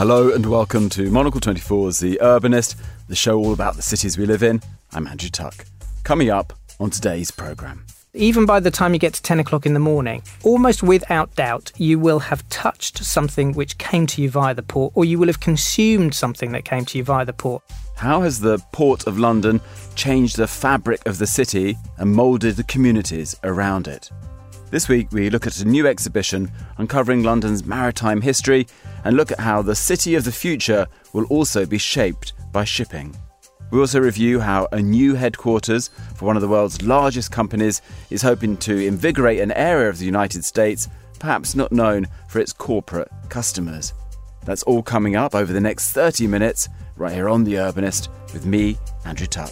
Hello and welcome to Monocle 24's The Urbanist, the show all about the cities we live in. I'm Andrew Tuck. Coming up on today's programme. Even by the time you get to 10 o'clock in the morning, almost without doubt, you will have touched something which came to you via the port, or you will have consumed something that came to you via the port. How has the Port of London changed the fabric of the city and moulded the communities around it? This week, we look at a new exhibition uncovering London's maritime history and look at how the city of the future will also be shaped by shipping. We also review how a new headquarters for one of the world's largest companies is hoping to invigorate an area of the United States perhaps not known for its corporate customers. That's all coming up over the next 30 minutes right here on The Urbanist with me, Andrew Tuck.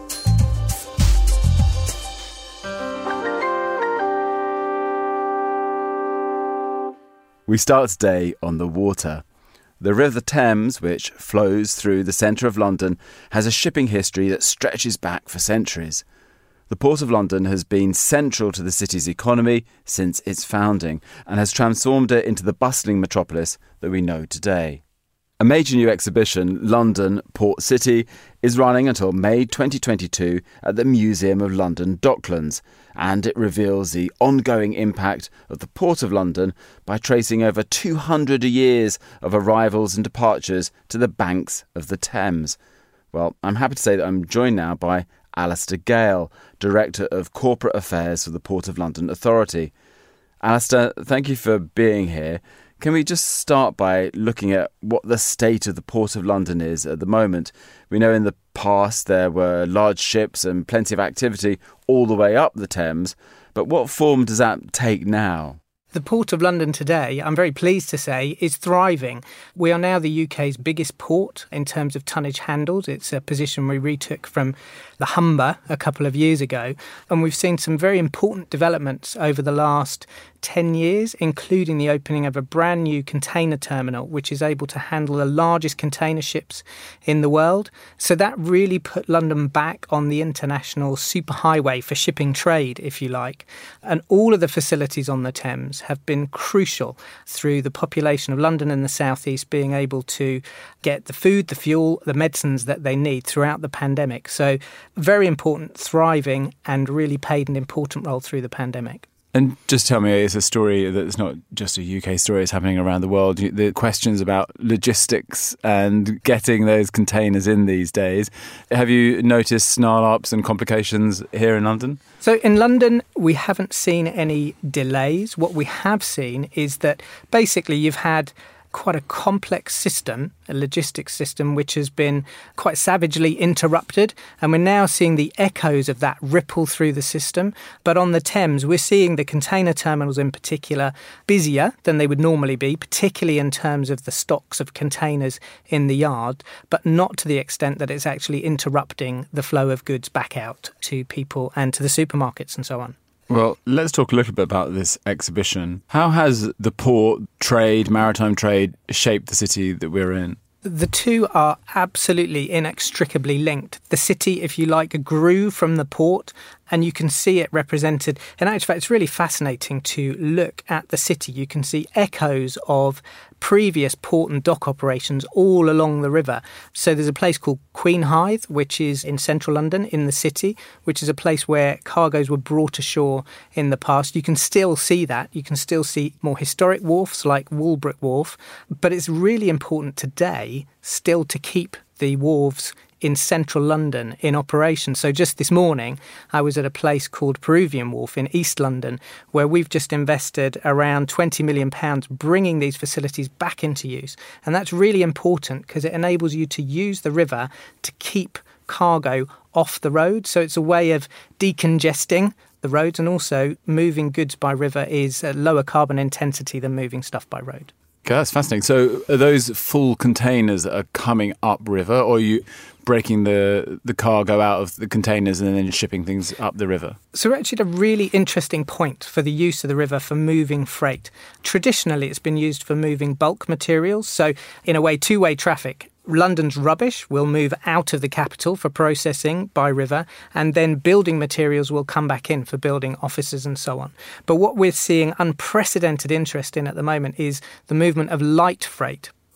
We start today on the water. The River Thames, which flows through the centre of London, has a shipping history that stretches back for centuries. The Port of London has been central to the city's economy since its founding and has transformed it into the bustling metropolis that we know today. A major new exhibition, London Port City, is running until May 2022 at the Museum of London Docklands, and it reveals the ongoing impact of the Port of London by tracing over 200 years of arrivals and departures to the banks of the Thames. Well, I'm happy to say that I'm joined now by Alistair Gale, Director of Corporate Affairs for the Port of London Authority. Alistair, thank you for being here. Can we just start by looking at what the state of the Port of London is at the moment? We know in the past there were large ships and plenty of activity all the way up the Thames, but what form does that take now? The Port of London today, I'm very pleased to say, is thriving. We are now the UK's biggest port in terms of tonnage handled. It's a position we retook from the Humber a couple of years ago. And we've seen some very important developments over the last 10 years, including the opening of a brand new container terminal, which is able to handle the largest container ships in the world. So that really put London back on the international superhighway for shipping trade, if you like. And all of the facilities on the Thames have been crucial through the population of London and the South East being able to get the food, the fuel, the medicines that they need throughout the pandemic. So very important, thriving, and really played an important role through the pandemic. And just tell me, it's a story that's not just a UK story, it's happening around the world. The questions about logistics and getting those containers in these days. Have you noticed snarl-ups and complications here in London? So in London, we haven't seen any delays. What we have seen is that basically you've had quite a complex system, a logistics system, which has been quite savagely interrupted. And we're now seeing the echoes of that ripple through the system. But on the Thames, we're seeing the container terminals in particular busier than they would normally be, particularly in terms of the stocks of containers in the yard, but not to the extent that it's actually interrupting the flow of goods back out to people and to the supermarkets and so on. Well, let's talk a little bit about this exhibition. How has the port trade, maritime trade, shaped the city that we're in? The two are absolutely inextricably linked. The city, if you like, grew from the port, and you can see it represented. In actual fact, it's really fascinating to look at the city. You can see echoes of previous port and dock operations all along the river. So there's a place called Queenhithe, which is in central London, in the city, which is a place where cargoes were brought ashore in the past. You can still see that. You can still see more historic wharfs like Walbrook Wharf. But it's really important today still to keep the wharves in central London in operation. So just this morning, I was at a place called Peruvian Wharf in East London, where we've just invested around £20 million bringing these facilities back into use. And that's really important because it enables you to use the river to keep cargo off the road. So it's a way of decongesting the roads, and also moving goods by river is a lower carbon intensity than moving stuff by road. Okay, that's fascinating. So are those full containers that are coming upriver, or are you breaking the cargo out of the containers and then shipping things up the river? So we're actually at a really interesting point for the use of the river for moving freight. Traditionally, it's been used for moving bulk materials. So in a way, two-way traffic. London's rubbish will move out of the capital for processing by river, and then building materials will come back in for building offices and so on. But what we're seeing unprecedented interest in at the moment is the movement of light freight.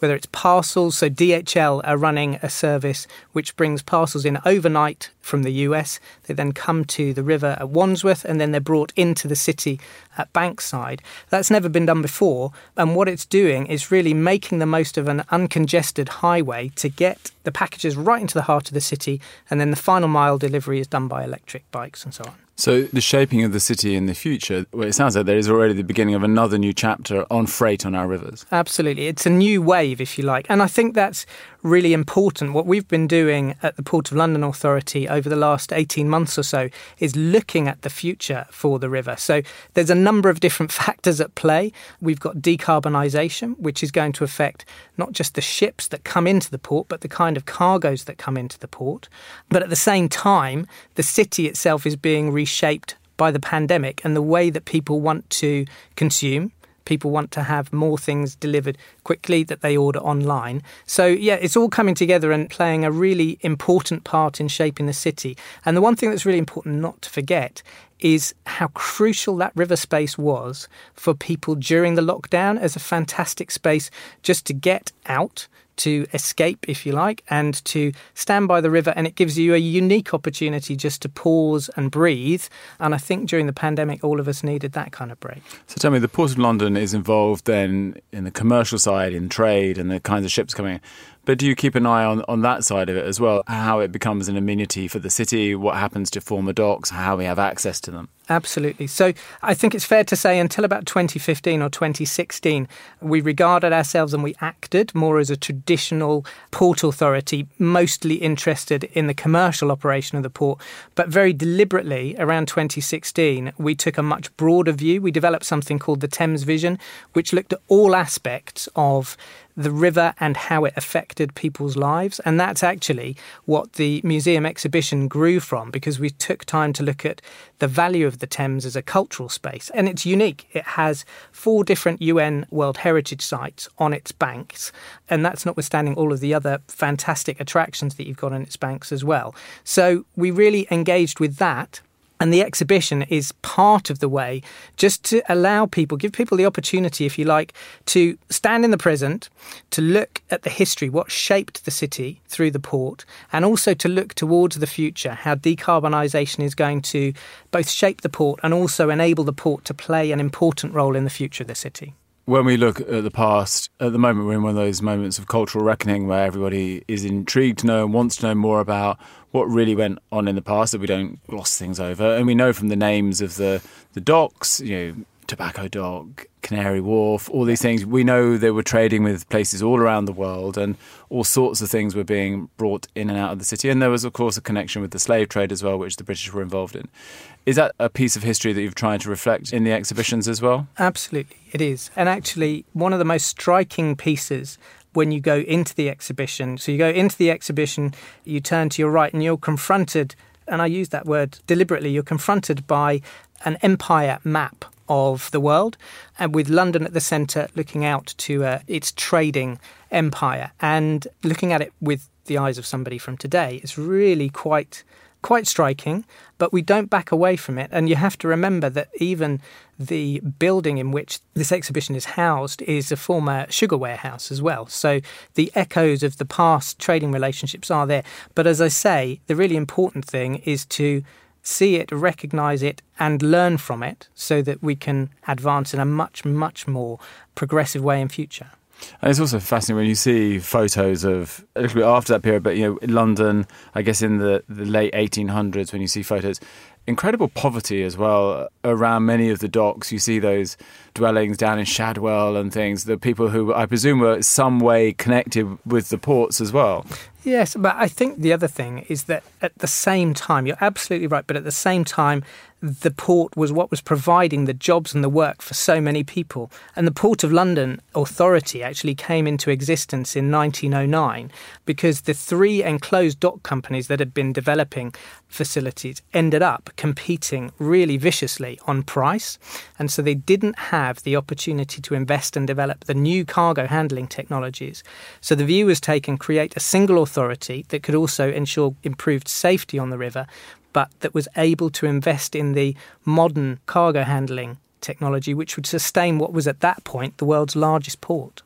whether it's parcels. So DHL are running a service which brings parcels in overnight from the US. They then come to the river at Wandsworth and then they're brought into the city at Bankside. That's never been done before. And what it's doing is really making the most of an uncongested highway to get the packages right into the heart of the city. And then the final mile delivery is done by electric bikes and so on. So the shaping of the city in the future, well, it sounds like there is already the beginning of another new chapter on freight on our rivers. Absolutely. It's a new wave, if you like. And I think that's really important. What we've been doing at the Port of London Authority over the last 18 months or so is looking at the future for the river. So there's a number of different factors at play. We've got decarbonisation, which is going to affect not just the ships that come into the port, but the kind of cargoes that come into the port. But at the same time, the city itself is being reshaped by the pandemic and the way that people want to consume. People want to have more things delivered quickly that they order online. So, yeah, it's all coming together and playing a really important part in shaping the city. And the one thing that's really important not to forget is how crucial that river space was for people during the lockdown as a fantastic space just to get out, to escape, if you like, and to stand by the river. And it gives you a unique opportunity just to pause and breathe. And I think during the pandemic, all of us needed that kind of break. So tell me, the Port of London is involved then in the commercial side, in trade and the kinds of ships coming in. But do you keep an eye on that side of it as well? How it becomes an amenity for the city, what happens to former docks, how we have access to them? Absolutely. So I think it's fair to say until about 2015 or 2016, we regarded ourselves and we acted more as a traditional port authority, mostly interested in the commercial operation of the port. But very deliberately, around 2016, we took a much broader view. We developed something called the Thames Vision, which looked at all aspects of the river and how it affected people's lives. And that's actually what the museum exhibition grew from, because we took time to look at the value of the Thames as a cultural space. And it's unique. It has 4 different UN World Heritage Sites on its banks. And that's notwithstanding all of the other fantastic attractions that you've got on its banks as well. So we really engaged with that. And the exhibition is part of the way just to allow people, give people the opportunity, if you like, to stand in the present, to look at the history, what shaped the city through the port, and also to look towards the future, how decarbonisation is going to both shape the port and also enable the port to play an important role in the future of the city. When we look at the past, at the moment we're in one of those moments of cultural reckoning where everybody is intrigued to know and wants to know more about what really went on in the past, that we don't gloss things over. And we know from the names of the docks, Tobacco Dock, Canary Wharf, all these things, we know they were trading with places all around the world and all sorts of things were being brought in and out of the city. And there was, of course, a connection with the slave trade as well, which the British were involved in. Is that a piece of history that you've tried to reflect in the exhibitions as well? Absolutely, it is. And actually, one of the most striking pieces when you go into the exhibition, so you go into the exhibition, you turn to your right and you're confronted, and I use that word deliberately, you're confronted by an empire map of the world, and with London at the centre looking out to its trading empire and looking at it with the eyes of somebody from today. It's really quite striking, but we don't back away from it. And you have to remember that even the building in which this exhibition is housed is a former sugar warehouse as well. So the echoes of the past trading relationships are there. But as I say, the really important thing is to see it, recognise it and learn from it so that we can advance in a much, much more progressive way in future. And it's also fascinating when you see photos of a little bit after that period, but in London, I guess in the late 1800s, when you see photos, incredible poverty as well around many of the docks. You see those dwellings down in Shadwell and things, the people who I presume were some way connected with the ports as well. Yes, but I think the other thing is that at the same time, you're absolutely right, but at the same time, the port was what was providing the jobs and the work for so many people. And the Port of London Authority actually came into existence in 1909 because the 3 enclosed dock companies that had been developing facilities ended up competing really viciously on price. And so they didn't have the opportunity to invest and develop the new cargo handling technologies. So the view was taken, create a single authority that could also ensure improved safety on the river, but that was able to invest in the modern cargo handling technology, which would sustain what was at that point the world's largest port.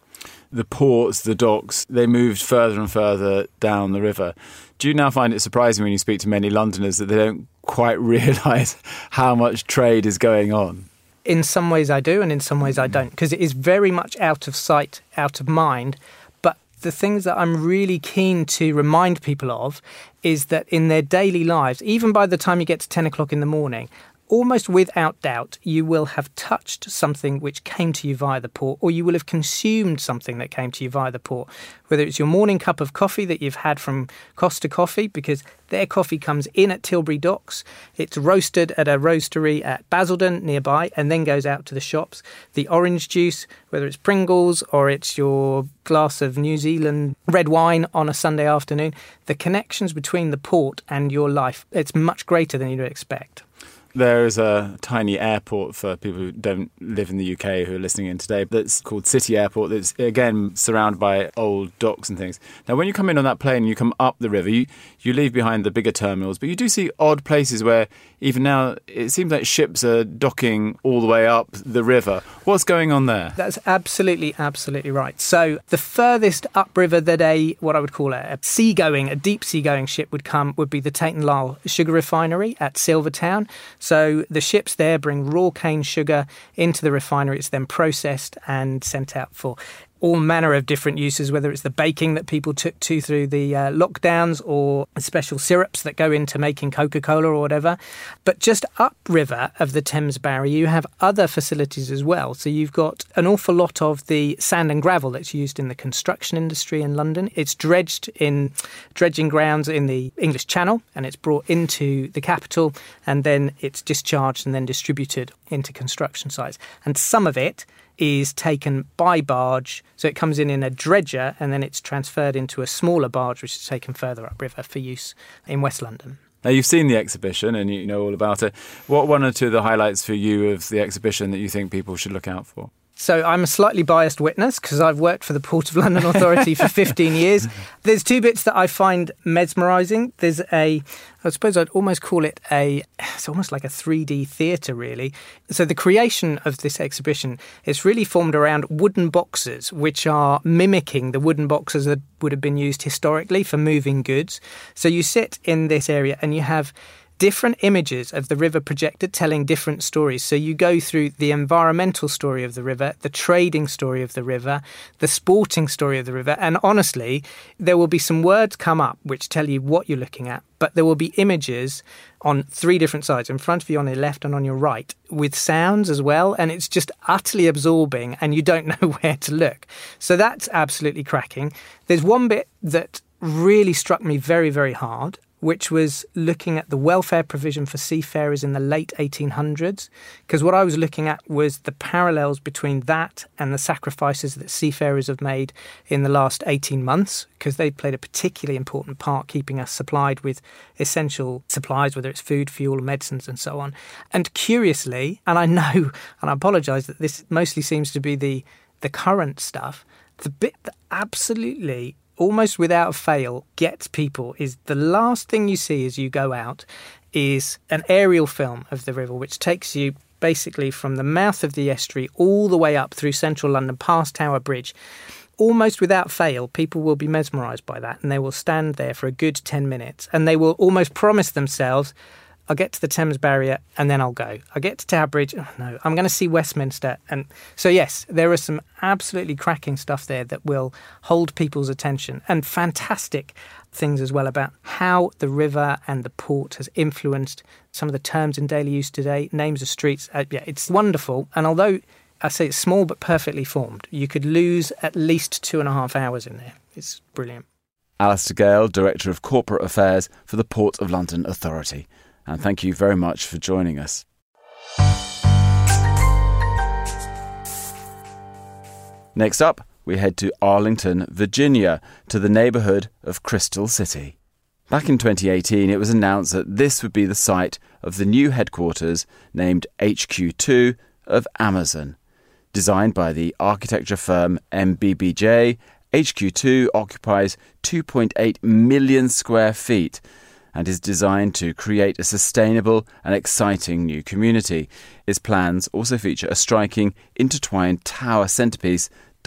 the ports, the docks, they moved further and further down the river. Do you now find it surprising when you speak to many Londoners that they don't quite realise how much trade is going on? In some ways I do, and in some ways I don't, because it is very much out of sight, out of mind. But the things that I'm really keen to remind people of is that in their daily lives, even by the time you get to 10 o'clock in the morning, almost without doubt, you will have touched something which came to you via the port, or you will have consumed something that came to you via the port, whether it's your morning cup of coffee that you've had from Costa Coffee, because their coffee comes in at Tilbury Docks, it's roasted at a roastery at Basildon nearby, and then goes out to the shops. The orange juice, whether it's Pringles or it's your glass of New Zealand red wine on a Sunday afternoon, the connections between the port and your life, it's much greater than you'd expect. There is a tiny airport for people who don't live in the UK who are listening in today that's called City Airport, that's, again, surrounded by old docks and things. Now, when you come in on that plane and you come up the river, you leave behind the bigger terminals, but you do see odd places where even now it seems like ships are docking all the way up the river. What's going on there? That's absolutely right. So the furthest upriver that what I would call a deep sea-going ship would be the Tate & Lyle sugar refinery at Silvertown. So the ships there bring raw cane sugar into the refinery. It's then processed and sent out for all manner of different uses, whether it's the baking that people took to through the lockdowns or special syrups that go into making Coca-Cola or whatever. But just upriver of the Thames barrier, you have other facilities as well. So you've got an awful lot of the sand and gravel that's used in the construction industry in London. It's dredged in dredging grounds in the English Channel, and it's brought into the capital, and then it's discharged and then distributed into construction sites. And some of it is taken by barge, so it comes in a dredger and then it's transferred into a smaller barge which is taken further upriver for use in West London. Now, you've seen the exhibition and you know all about it. What one or two of the highlights for you of the exhibition that you think people should look out for? So I'm a slightly biased witness because I've worked for the Port of London Authority for 15 years. There's two bits that I find mesmerising. There's I suppose I'd almost call it it's almost like a 3D theatre, really. So the creation of this exhibition is really formed around wooden boxes, which are mimicking the wooden boxes that would have been used historically for moving goods. So you sit in this area and you have different images of the river projected telling different stories. So you go through the environmental story of the river, the trading story of the river, the sporting story of the river. And honestly, there will be some words come up which tell you what you're looking at, but there will be images on three different sides, in front of you, on your left and on your right, with sounds as well. And it's just utterly absorbing and you don't know where to look. So that's absolutely cracking. There's one bit that really struck me very, very hard, which was looking at the welfare provision for seafarers in the late 1800s, because what I was looking at was the parallels between that and the sacrifices that seafarers have made in the last 18 months, because they played a particularly important part keeping us supplied with essential supplies, whether it's food, fuel, medicines and so on. And curiously, and I know, and I apologise that this mostly seems to be the current stuff, the bit that absolutely almost without fail gets people is the last thing you see as you go out is an aerial film of the river, which takes you basically from the mouth of the estuary all the way up through central London past Tower Bridge. Almost without fail, people will be mesmerised by that and they will stand there for a good 10 minutes and they will almost promise themselves, I'll get to the Thames barrier and then I'll go. I'll get to Tower Bridge. Oh, no, I'm going to see Westminster. And so, yes, there is some absolutely cracking stuff there that will hold people's attention, and fantastic things as well about how the river and the port has influenced some of the terms in daily use today, names of streets. It's wonderful. And although I say it's small but perfectly formed, you could lose at least 2.5 hours in there. It's brilliant. Alistair Gale, Director of Corporate Affairs for the Port of London Authority. And thank you very much for joining us. Next up, we head to Arlington, Virginia, to the neighbourhood of Crystal City. Back in 2018, it was announced that this would be the site of the new headquarters named HQ2 of Amazon. Designed by the architecture firm MBBJ, HQ2 occupies 2.8 million square feet and is designed to create a sustainable and exciting new community. Its plans also feature a striking, intertwined tower centrepiece dubbed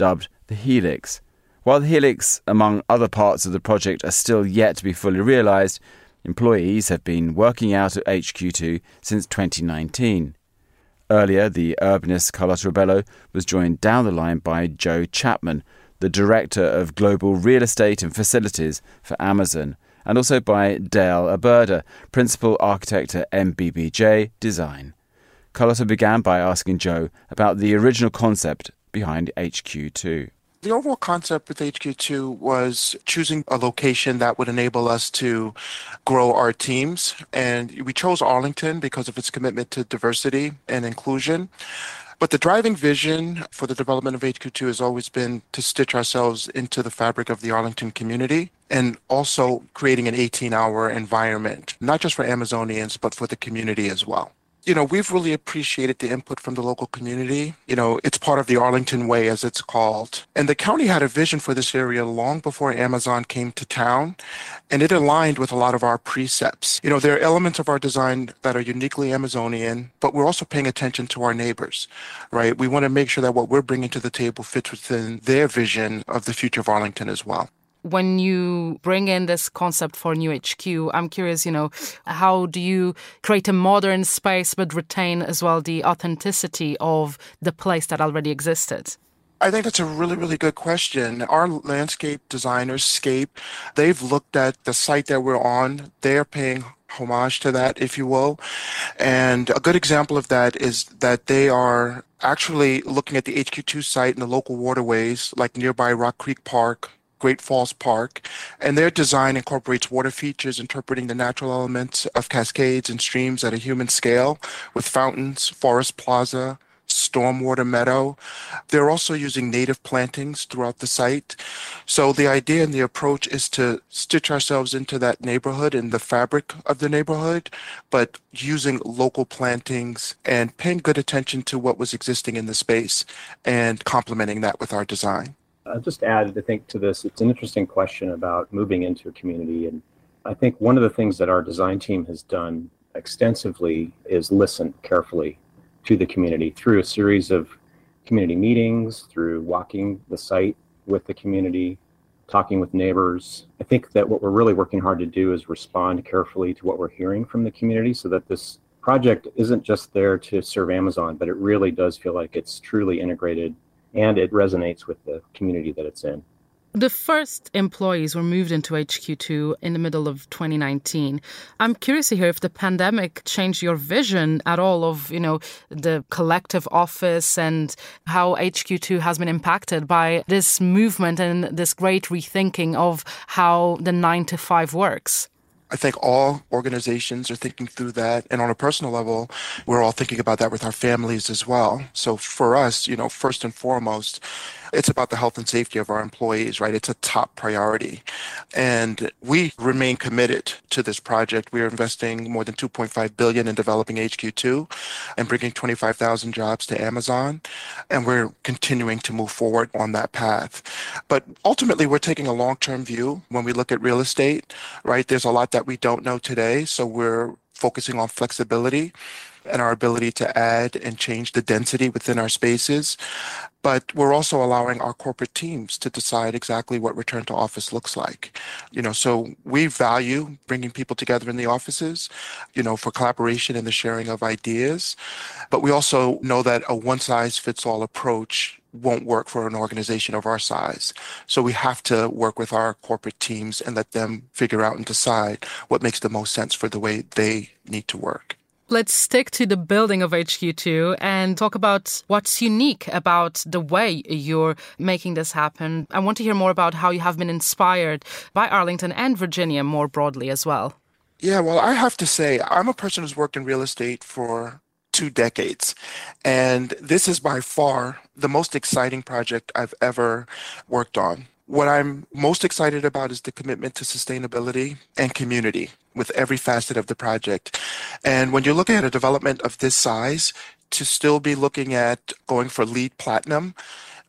the Helix. While the Helix, among other parts of the project, are still yet to be fully realised, employees have been working out at HQ2 since 2019. Earlier, the urbanist Carlotta Rebello was joined down the line by Joe Chapman, the Director of Global Real Estate and Facilities for Amazon, and also by Dale Aberda, Principal Architect at MBBJ Design. Carlotta began by asking Joe about the original concept behind HQ2. The overall concept with HQ2 was choosing a location that would enable us to grow our teams. And we chose Arlington because of its commitment to diversity and inclusion. But the driving vision for the development of HQ2 has always been to stitch ourselves into the fabric of the Arlington community and also creating an 18-hour environment, not just for Amazonians, but for the community as well. We've really appreciated the input from the local community. It's part of the Arlington Way, as it's called. And the county had a vision for this area long before Amazon came to town, and it aligned with a lot of our precepts. There are elements of our design that are uniquely Amazonian, but we're also paying attention to our neighbors, right? We want to make sure that what we're bringing to the table fits within their vision of the future of Arlington as well. When you bring in this concept for New HQ, I'm curious, how do you create a modern space but retain as well the authenticity of the place that already existed? I think that's a really, really good question. Our landscape designers, Scape, they've looked at the site that we're on. They're paying homage to that, if you will. And a good example of that is that they are actually looking at the HQ2 site and the local waterways, like nearby Rock Creek Park, Great Falls Park, and their design incorporates water features interpreting the natural elements of cascades and streams at a human scale with fountains, forest plaza, stormwater meadow. They're also using native plantings throughout the site. So the idea and the approach is to stitch ourselves into that neighborhood and the fabric of the neighborhood, but using local plantings and paying good attention to what was existing in the space and complementing that with our design. I'll just add, I think, to this, it's an interesting question about moving into a community. And I think one of the things that our design team has done extensively is listen carefully to the community through a series of community meetings, through walking the site with the community, talking with neighbors. I think that what we're really working hard to do is respond carefully to what we're hearing from the community so that this project isn't just there to serve Amazon, but it really does feel like it's truly integrated and it resonates with the community that it's in. The first employees were moved into HQ2 in the middle of 2019. I'm curious to hear if the pandemic changed your vision at all of, the collective office and how HQ2 has been impacted by this movement and this great rethinking of how the 9-to-5 works. I think all organizations are thinking through that. And on a personal level, we're all thinking about that with our families as well. So for us, first and foremost, it's about the health and safety of our employees, right? It's a top priority. And we remain committed to this project. We are investing more than $2.5 billion in developing HQ2 and bringing 25,000 jobs to Amazon. And we're continuing to move forward on that path. But ultimately, we're taking a long-term view when we look at real estate, right? There's a lot that we don't know today. So we're focusing on flexibility and our ability to add and change the density within our spaces. But we're also allowing our corporate teams to decide exactly what return to office looks like. So we value bringing people together in the offices, for collaboration and the sharing of ideas. But we also know that a one-size-fits-all approach won't work for an organization of our size. So we have to work with our corporate teams and let them figure out and decide what makes the most sense for the way they need to work. Let's stick to the building of HQ2 and talk about what's unique about the way you're making this happen. I want to hear more about how you have been inspired by Arlington and Virginia more broadly as well. Yeah, well, I have to say, I'm a person who's worked in real estate for 2 decades. And this is by far the most exciting project I've ever worked on. What I'm most excited about is the commitment to sustainability and community with every facet of the project. And when you're looking at a development of this size, to still be looking at going for LEED Platinum,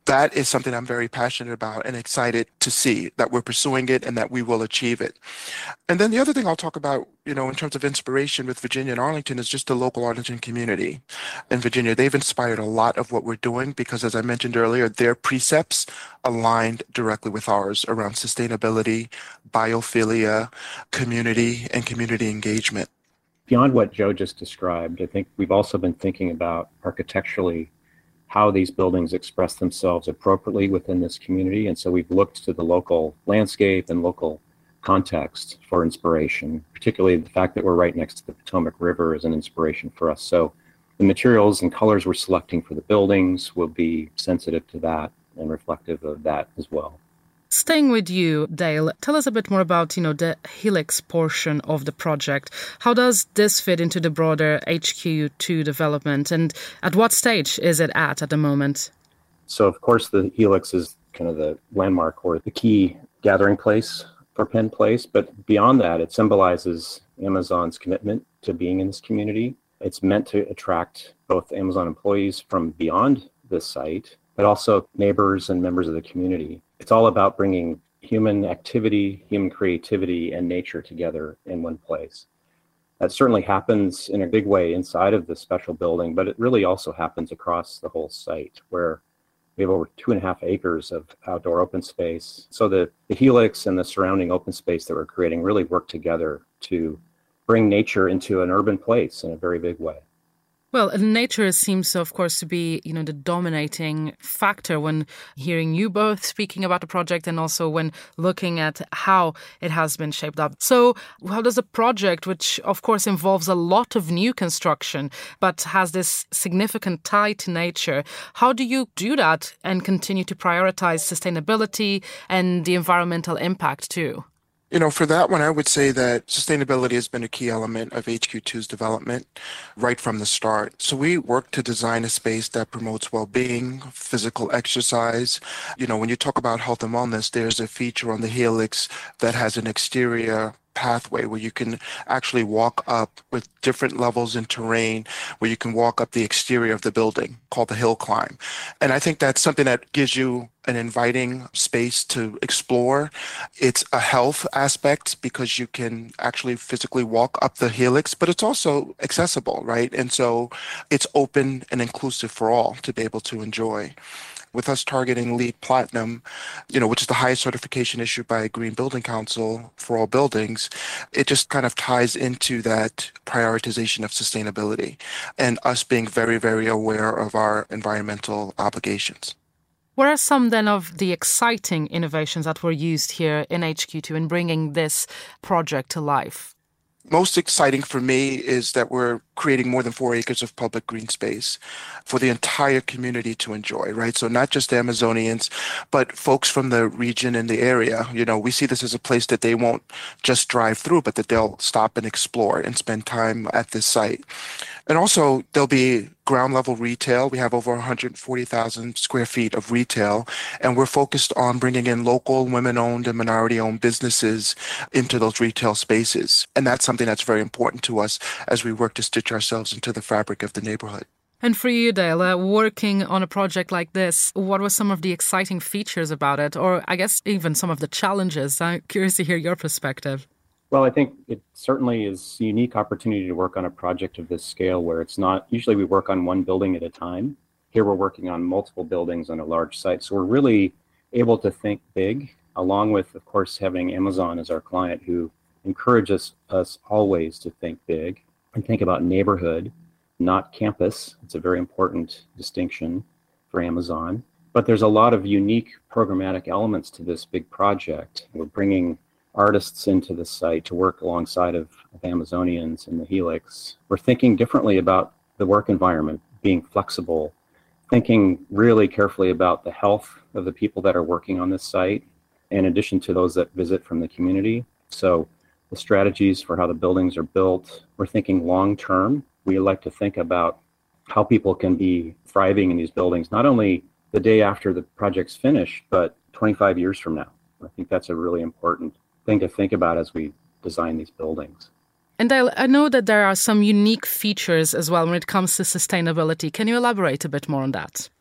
That is something I'm very passionate about and excited to see that we're pursuing it and that we will achieve it. And then the other thing I'll talk about, in terms of inspiration with Virginia and Arlington is just the local Arlington community in Virginia. They've inspired a lot of what we're doing because, as I mentioned earlier, their precepts aligned directly with ours around sustainability, biophilia, community, and community engagement. Beyond what Joe just described, I think we've also been thinking about architecturally how these buildings express themselves appropriately within this community. And so we've looked to the local landscape and local context for inspiration, particularly the fact that we're right next to the Potomac River is an inspiration for us. So the materials and colors we're selecting for the buildings will be sensitive to that and reflective of that as well. Staying with you, Dale, tell us a bit more about, the Helix portion of the project. How does this fit into the broader HQ2 development, and at what stage is it at the moment? So, of course, the Helix is kind of the landmark or the key gathering place for Penn Place, but beyond that, it symbolizes Amazon's commitment to being in this community. It's meant to attract both Amazon employees from beyond this site, but also neighbors and members of the community. It's all about bringing human activity, human creativity, and nature together in one place. That certainly happens in a big way inside of this special building, but it really also happens across the whole site where we have over 2.5 acres of outdoor open space. So the Helix and the surrounding open space that we're creating really work together to bring nature into an urban place in a very big way. Well, nature seems, of course, to be, the dominating factor when hearing you both speaking about the project and also when looking at how it has been shaped up. So how does a project, which, of course, involves a lot of new construction, but has this significant tie to nature, how do you do that and continue to prioritize sustainability and the environmental impact too? For that one, I would say that sustainability has been a key element of HQ2's development right from the start. So we work to design a space that promotes well-being, physical exercise. When you talk about health and wellness, there's a feature on the Helix that has an exterior pathway where you can actually walk up with different levels in terrain, where you can walk up the exterior of the building called the hill climb. And I think that's something that gives you an inviting space to explore. It's a health aspect because you can actually physically walk up the Helix, but it's also accessible, right? And so it's open and inclusive for all to be able to enjoy. With us targeting LEED Platinum, which is the highest certification issued by Green Building Council for all buildings, it just kind of ties into that prioritization of sustainability and us being very, very aware of our environmental obligations. What are some then of the exciting innovations that were used here in HQ2 in bringing this project to life? Most exciting for me is that we're creating more than 4 acres of public green space for the entire community to enjoy, right? So not just the Amazonians, but folks from the region and the area. We see this as a place that they won't just drive through, but that they'll stop and explore and spend time at this site. And also, there'll be ground level retail. We have over 140,000 square feet of retail, and we're focused on bringing in local women-owned and minority-owned businesses into those retail spaces. And that's something that's very important to us as we work to stitch ourselves into the fabric of the neighborhood. And for you, Dale, working on a project like this, what were some of the exciting features about it? Or I guess even some of the challenges? I'm curious to hear your perspective. Well, I think it certainly is a unique opportunity to work on a project of this scale where it's not, usually we work on one building at a time. Here we're working on multiple buildings on a large site. So we're really able to think big, along with, of course, having Amazon as our client who encourages us always to think big and think about neighborhood, not campus. It's a very important distinction for Amazon. But there's a lot of unique programmatic elements to this big project. We're bringing artists into the site to work alongside of Amazonians in the Helix. We're thinking differently about the work environment, being flexible, thinking really carefully about the health of the people that are working on this site, in addition to those that visit from the community. So the strategies for how the buildings are built, we're thinking long-term. We like to think about how people can be thriving in these buildings, not only the day after the project's finished, but 25 years from now. I think that's a really important thing to think about as we design these buildings. And I know that there are some unique features as well when it comes to sustainability. Can you elaborate a bit more on that?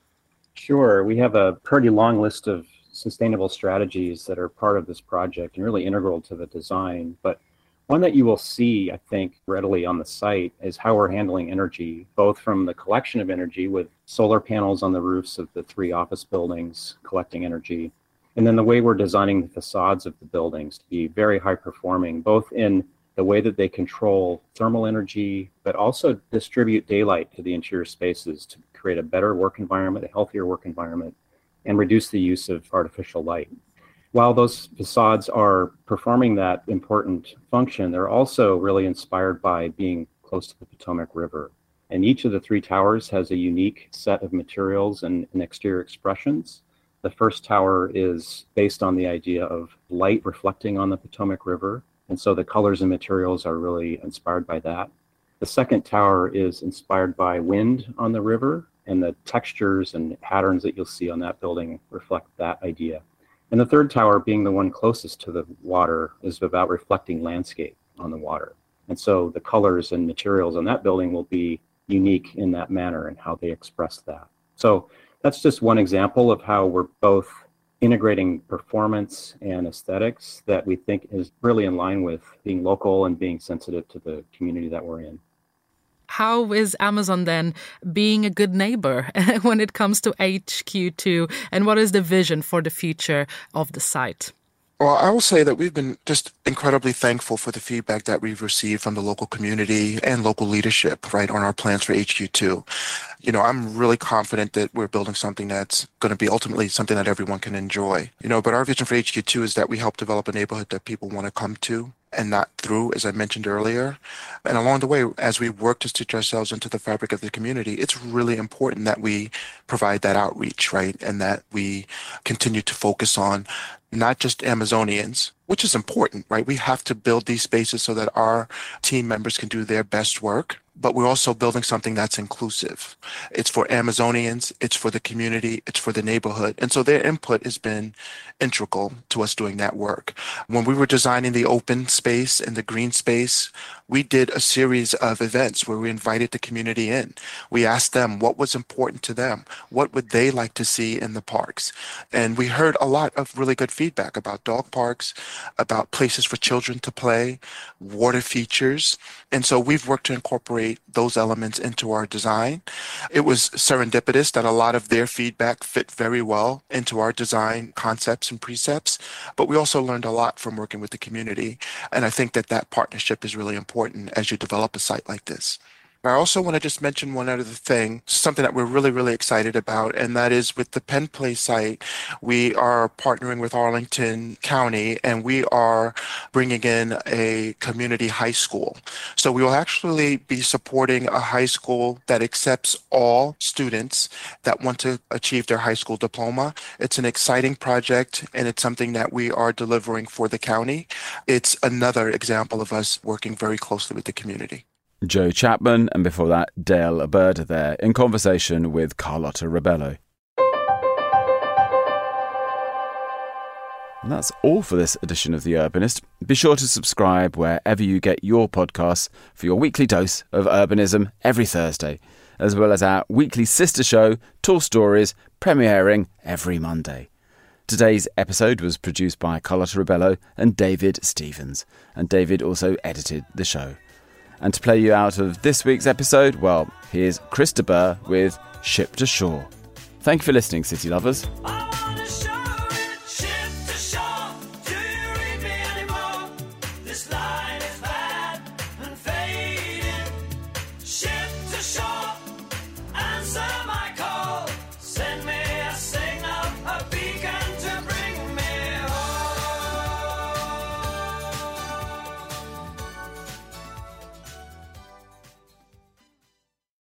Sure. We have a pretty long list of sustainable strategies that are part of this project and really integral to the design. But one that you will see, I think, readily on the site is how we're handling energy, both from the collection of energy with solar panels on the roofs of the 3 office buildings collecting energy, and then the way we're designing the facades of the buildings to be very high performing, both in the way that they control thermal energy, but also distribute daylight to the interior spaces to create a better work environment, a healthier work environment, and reduce the use of artificial light. While those facades are performing that important function, they're also really inspired by being close to the Potomac River. And each of the 3 towers has a unique set of materials and exterior expressions. The first tower is based on the idea of light reflecting on the Potomac River. And so the colors and materials are really inspired by that. The second tower is inspired by wind on the river, and the textures and patterns that you'll see on that building reflect that idea. And the third tower, being the one closest to the water, is about reflecting landscape on the water. And so the colors and materials on that building will be unique in that manner and how they express that. So that's just one example of how we're both integrating performance and aesthetics that we think is really in line with being local and being sensitive to the community that we're in. How is Amazon then being a good neighbor when it comes to HQ2, and what is the vision for the future of the site? Well, I will say that we've been just incredibly thankful for the feedback that we've received from the local community and local leadership, right, on our plans for HQ2. I'm really confident that we're building something that's going to be ultimately something that everyone can enjoy. But our vision for HQ2 is that we help develop a neighborhood that people want to come to and not through, as I mentioned earlier. And along the way, as we work to stitch ourselves into the fabric of the community, it's really important that we provide that outreach, right? And that we continue to focus on not just Amazonians, which is important, right? We have to build these spaces so that our team members can do their best work, but we're also building something that's inclusive. It's for Amazonians, it's for the community, it's for the neighborhood. And so their input has been integral to us doing that work. When we were designing the open space and the green space, we did a series of events where we invited the community in. We asked them what was important to them, what would they like to see in the parks. And we heard a lot of really good feedback about dog parks, about places for children to play, water features. And so we've worked to incorporate those elements into our design. It was serendipitous that a lot of their feedback fit very well into our design concepts and precepts, but we also learned a lot from working with the community. And I think that partnership is really important as you develop a site like this. I also want to just mention one other thing, something that we're really, really excited about, and that is with the Penn Place site, we are partnering with Arlington County, and we are bringing in a community high school. So we will actually be supporting a high school that accepts all students that want to achieve their high school diploma. It's an exciting project, and it's something that we are delivering for the county. It's another example of us working very closely with the community. Joe Chapman, and before that, Dale Aberda there, in conversation with Carlotta Ribello. And that's all for this edition of The Urbanist. Be sure to subscribe wherever you get your podcasts for your weekly dose of urbanism every Thursday, as well as our weekly sister show, Tall Stories, premiering every Monday. Today's episode was produced by Carlotta Ribello and David Stevens, and David also edited the show. And to play you out of this week's episode, well, here's Chris de Burgh with Ship to Shore. Thank you for listening, city lovers.